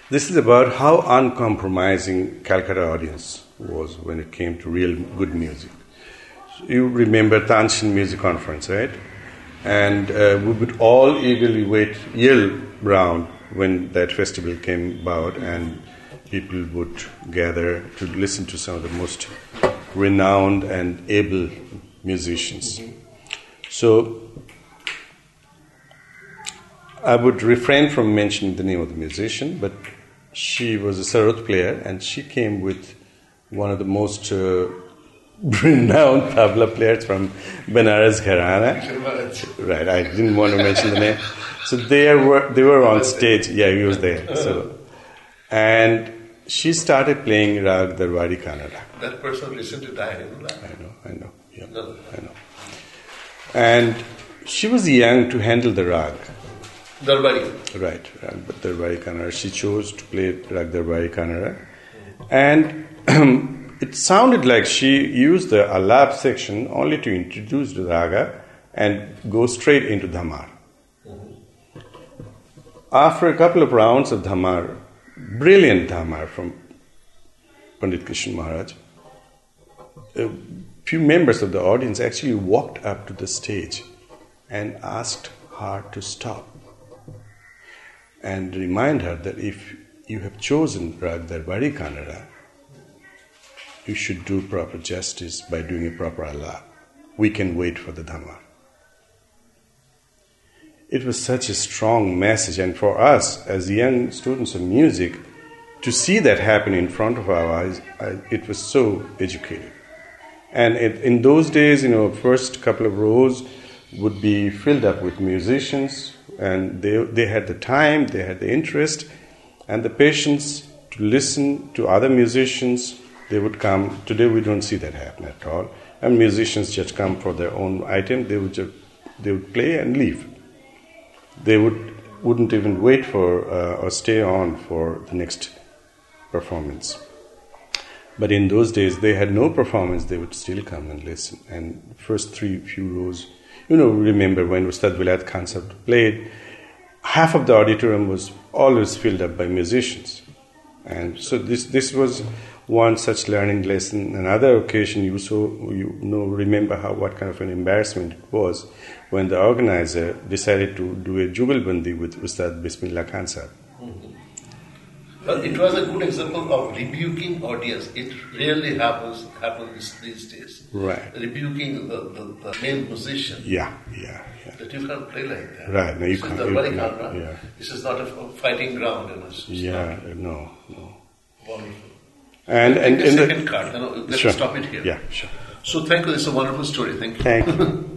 This is about how uncompromising Calcutta audience was when it came to real good music. You remember Tanshin Music Conference, right? And we would all eagerly yell round when that festival came about, and people would gather to listen to some of the most renowned and able musicians. So I would refrain from mentioning the name of the musician, but she was a sarod player, and she came with one of the most renowned tabla players from Benares Gharana. Right, I didn't want to mention the name. So they were on stage. Yeah, he was there. So, and she started playing Rag Darwari Kannada. That person recently died. I know. Yeah, no. I know. And she was young to handle the rag. Darwari. Right, but Darwari Kannada. She chose to play Rag Darwari Kannada. And it sounded like she used the alap section only to introduce the raga and go straight into dhamar. After a couple of rounds of dhamar, brilliant dhamar from Pandit Krishna Maharaj, a few members of the audience actually walked up to the stage and asked her to stop and remind her that if you have chosen Rag Darwari Kannada, you should do proper justice by doing a proper alap. We can wait for the dhamar. It was such a strong message, and for us as young students of music, to see that happen in front of our eyes, it was so educative. And in those days, first couple of rows would be filled up with musicians, and they had the time, they had the interest, and the patience to listen to other musicians. They would come. Today we don't see that happen at all. And musicians just come for their own item. They would play and leave. They wouldn't even wait for or stay on for the next performance. But in those days, they had no performance. They would still come and listen. And first few rows, remember when Ustad Vilayat Khan Sahib played, half of the auditorium was always filled up by musicians. And so this was one such learning lesson. Another occasion, remember what kind of an embarrassment it was when the organizer decided to do a Jugalbandi with Ustad Bismillah Khan Sahib. Well, it was a good example of rebuking audience. It really happens these days. Right. Rebuking the male musician. Yeah. That you can't play like that. Right. No, you can't. Yeah. This is not a fighting ground. No. Wonderful. And the second card. Let's sure. stop it here. Yeah, sure. So thank you. This is a wonderful story. Thank you. Thank you.